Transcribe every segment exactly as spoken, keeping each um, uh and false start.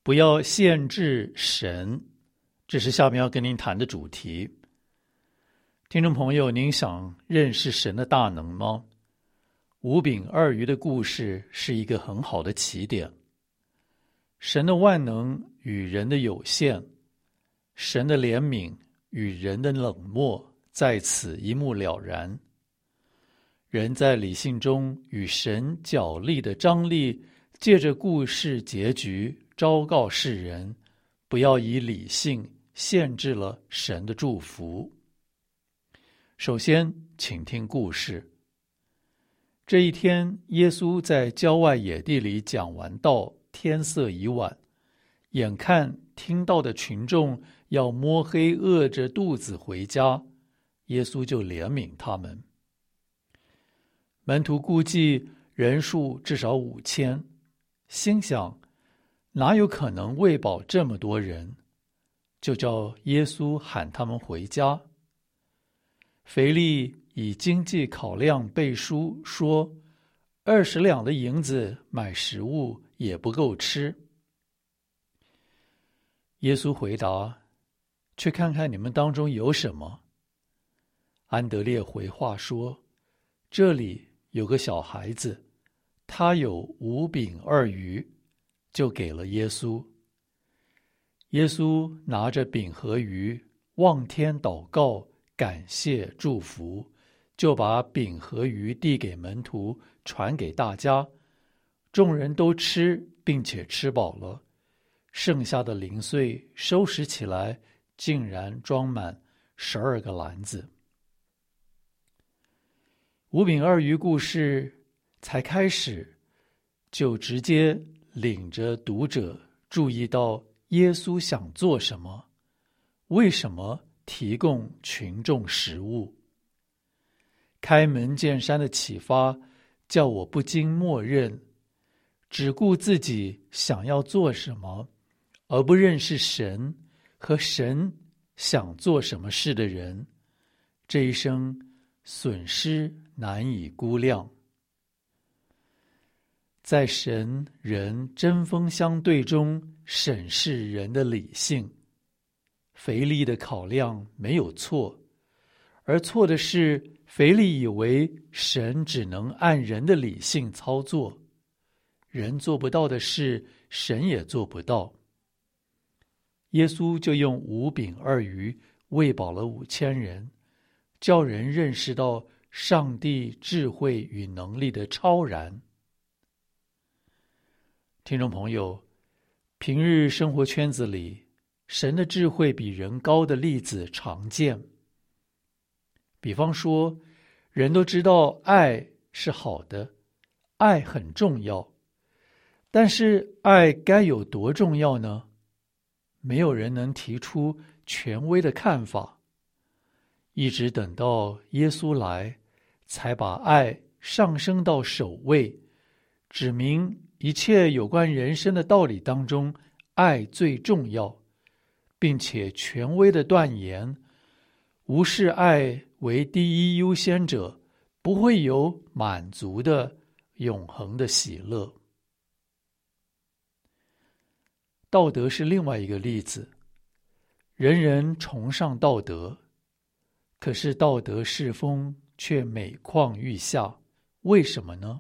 不要限制神，这是下面要跟您谈的主题。听众朋友，您想认识神的大能吗？五饼二鱼的故事是一个很好的起点。神的万能与人的有限，神的怜悯与人的冷漠，在此一目了然。人在理性中与神角力的张力，借着故事结局昭告世人，不要以理性限制了神的祝福。首先，请听故事。这一天，耶稣在郊外野地里讲完道，天色已晚，眼看听到的群众要摸黑饿着肚子回家，耶稣就怜悯他们。门徒估计人数至少五千，心想哪有可能喂饱这么多人，就叫耶稣喊他们回家。腓力以经济考量背书说，二十两的银子买食物也不够吃。耶稣回答，去看看你们当中有什么。安德烈回话说，这里有个小孩子，他有五饼二鱼，就给了耶稣。耶稣拿着饼和鱼，望天祷告，感谢祝福，就把饼和鱼递给门徒，传给大家。众人都吃，并且吃饱了，剩下的零碎收拾起来，竟然装满十二个篮子。五饼二鱼故事才开始，就直接领着读者注意到耶稣想做什么，为什么提供群众食物。开门见山的启发，叫我不禁默认，只顾自己想要做什么，而不认识神和神想做什么事的人，这一生损失难以估量。在神人针锋相对中审视人的理性，腓力的考量没有错，而错的是腓力以为神只能按人的理性操作，人做不到的事，神也做不到。耶稣就用五饼二鱼喂饱了五千人，叫人认识到上帝智慧与能力的超然。听众朋友，平日生活圈子里，神的智慧比人高的例子常见。比方说，人都知道爱是好的，爱很重要，但是爱该有多重要呢？没有人能提出权威的看法，一直等到耶稣来，才把爱上升到首位，指明一切有关人生的道理当中，爱最重要，并且权威的断言，无视爱为第一优先者，不会有满足的永恒的喜乐。道德是另外一个例子，人人崇尚道德，可是道德世风却每况愈下，为什么呢？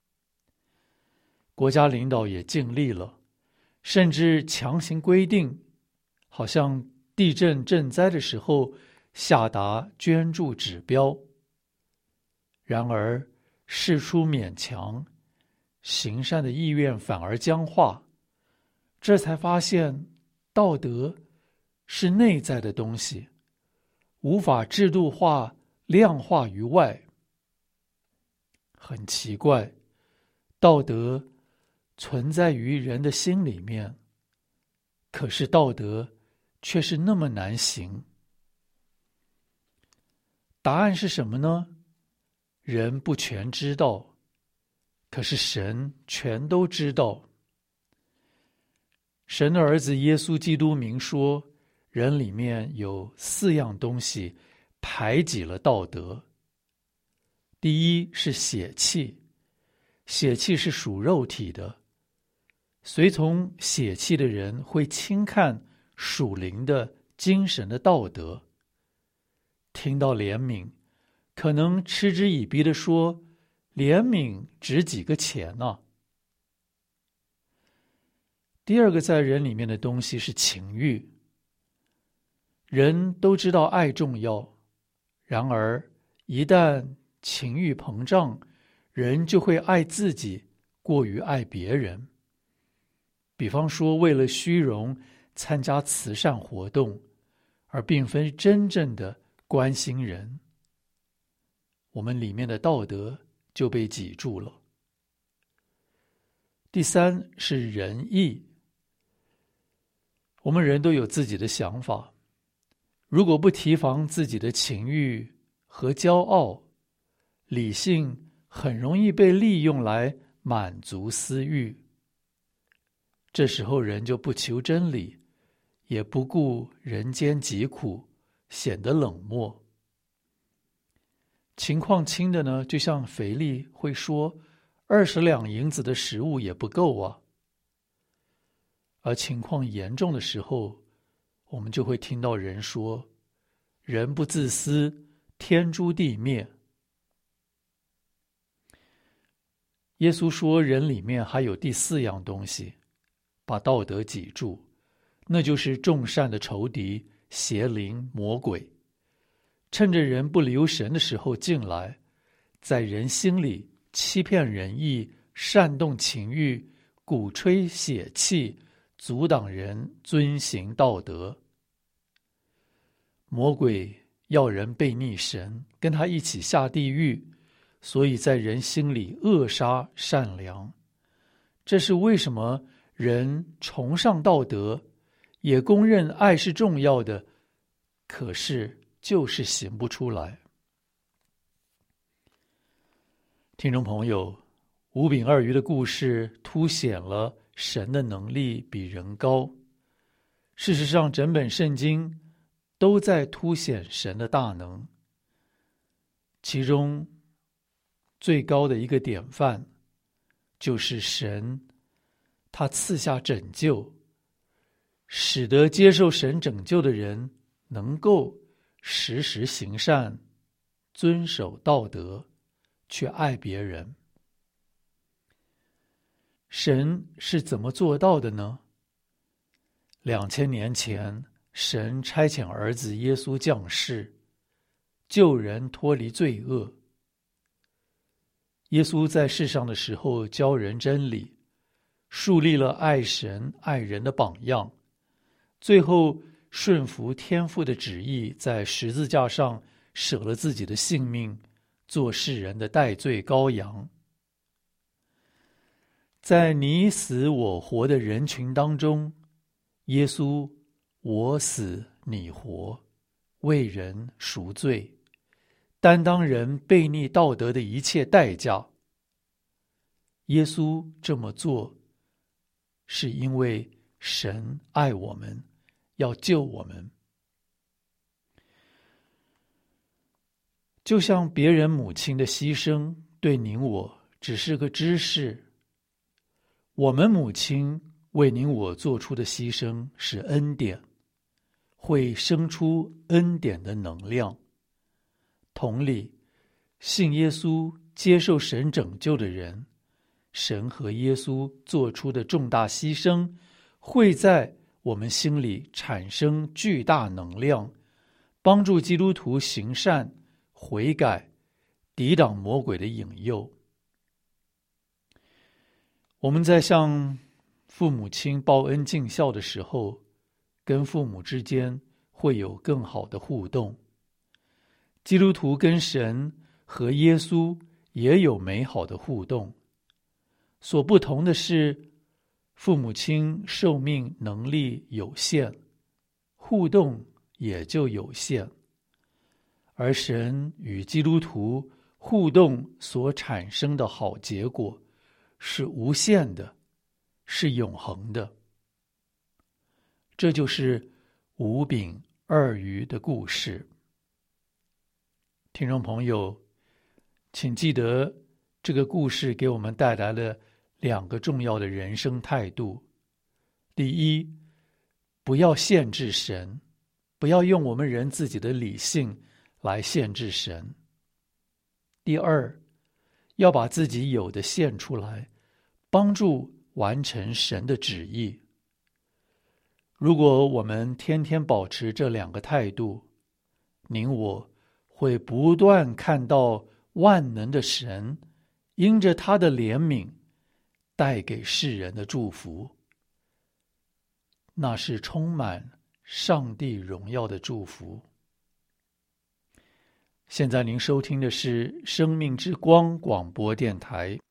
国家领导也尽力了，甚至强行规定，好像地震赈灾的时候下达捐助指标。然而事出勉强，行善的意愿反而僵化，这才发现道德是内在的东西，无法制度化、量化于外。很奇怪，道德存在于人的心里面，可是道德却是那么难行。答案是什么呢？人不全知道，可是神全都知道。神的儿子耶稣基督明说，人里面有四样东西排挤了道德。第一是血气，血气是属肉体的， 随从血气的人会轻看属灵的精神的道德，听到怜悯，可能嗤之以鼻地说，怜悯值几个钱呢？第二个在人里面的东西是情欲。人都知道爱重要，然而一旦情欲膨胀，人就会爱自己过于爱别人。比方说，为了虚荣参加慈善活动，而并非真正的关心人，我们里面的道德就被挤住了。第三是仁义。我们人都有自己的想法，如果不提防自己的情欲和骄傲，理性很容易被利用来满足私欲。这时候人就不求真理，也不顾人间疾苦，显得冷漠。情况轻的呢，就像腓力会说，二十两银子的食物也不够啊。而情况严重的时候，我们就会听到人说，人不自私，天诛地灭。耶稣说，人里面还有第四样东西，把道德挤住，那就是众善的仇敌邪灵魔鬼，趁着人不留神的时候进来，在人心里欺骗仁义，煽动情欲，鼓吹血气，阻挡人遵行道德。魔鬼要人背逆神，跟他一起下地狱，所以在人心里扼杀善良。这是为什么人崇尚道德，也公认爱是重要的，可是就是行不出来。听众朋友，五饼二鱼的故事凸显了神的能力比人高。事实上，整本圣经都在凸显神的大能。其中最高的一个典范，就是神他赐下拯救，使得接受神拯救的人能够时时行善，遵守道德，去爱别人。神是怎么做到的呢？两千年前，神差遣儿子耶稣降世，救人脱离罪恶。耶稣在世上的时候教人真理，树立了爱神爱人的榜样，最后顺服天父的旨意，在十字架上舍了自己的性命，做世人的代罪羔羊。在你死我活的人群当中，耶稣我死你活，为人赎罪，担当人悖逆道德的一切代价。耶稣这么做，是因为神爱我们，要救我们。就像别人母亲的牺牲对您我只是个知识，我们母亲为您我做出的牺牲是恩典，会生出恩典的能量。同理，信耶稣接受神拯救的人，神和耶稣做出的重大牺牲会在我们心里产生巨大能量，帮助基督徒行善悔改，抵挡魔鬼的引诱。我们在向父母亲报恩尽孝的时候，跟父母之间会有更好的互动。基督徒跟神和耶稣也有美好的互动，所不同的是，父母亲寿命能力有限，互动也就有限，而神与基督徒互动所产生的好结果是无限的，是永恒的。这就是五饼二鱼的故事。听众朋友，请记得这个故事给我们带来了两个重要的人生态度。第一，不要限制神，不要用我们人自己的理性来限制神。第二，要把自己有的献出来，帮助完成神的旨意。如果我们天天保持这两个态度，您我会不断看到万能的神因着他的怜悯带给世人的祝福，那是充满上帝荣耀的祝福。现在您收听的是生命之光广播电台，